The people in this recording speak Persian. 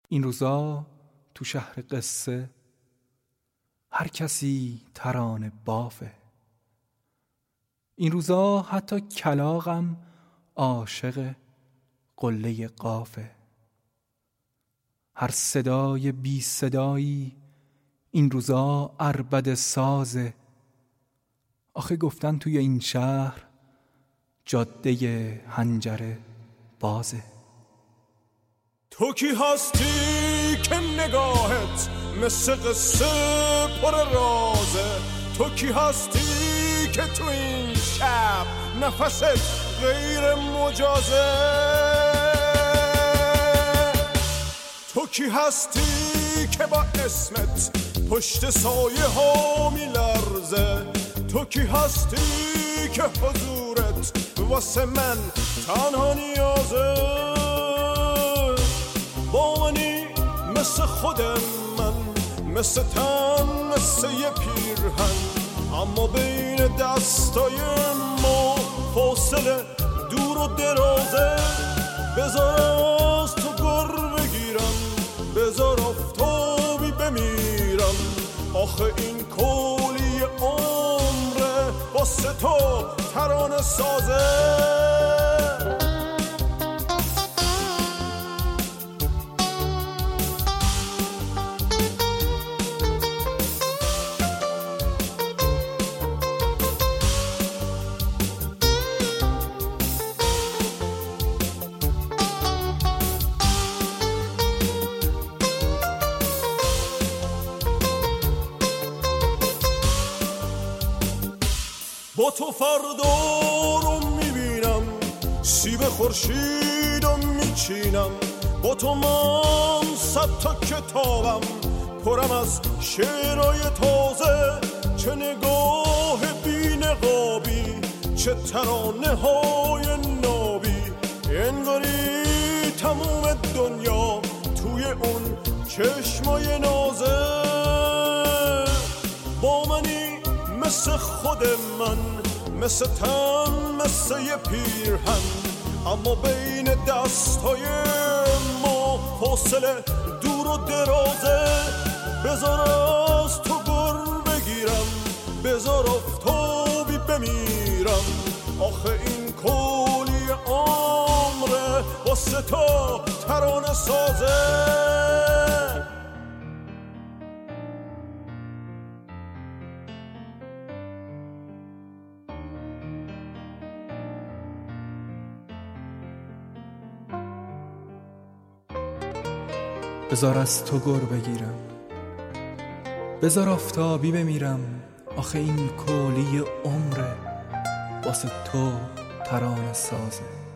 این روزا تو شهر قصه هر کسی ترانه بافه. این روزا حتی کلاغم عاشق قله قافه. هر صدای بی صدایی این روزا عربده سازه. آخه گفتن توی این شهر جاده حنجره بازه. تو کی هستی که نگاهت مثل قصه پر رازه؟ تو کی هستی که تو این شب نفست غیر مجازه؟ تو کی هستی که با اسمت پشت سایه ها میلرزه؟ تو کی هستی که حضورت واسه من تنها نیازه؟ با منی مثل خودم من، مثل تن، مثل یه پیرهن، اما بین دستای ما فاصله دور و درازه. بذار از تو گر بگیرم، بذار آفتابی بمیرم، آخه این کلی عمره واسه تو ترانه سازه. با تو فردا رو میبینم، سیب خورشیدو میچینم، با تو من 100 تا کتابم پرم از شعرهای تازه. چه نگاه بی نقابی، چه ترانه های نابی، انگاری تموم دنیا توی اون چشمای نازه. با منی مثل خود من، مثل تن، مثل یه پیرهن، اما بین دستای ما فاصله دور و درازه. بذار از تو گر بگیرم، بذار آفتابی بمیرم، آخه این کلی عمره واسه تو ترانه سازه. بذار از تو گر بگیرم، بذار آفتابی بمیرم، آخه این کلی عمره واسه تو ترانه سازه.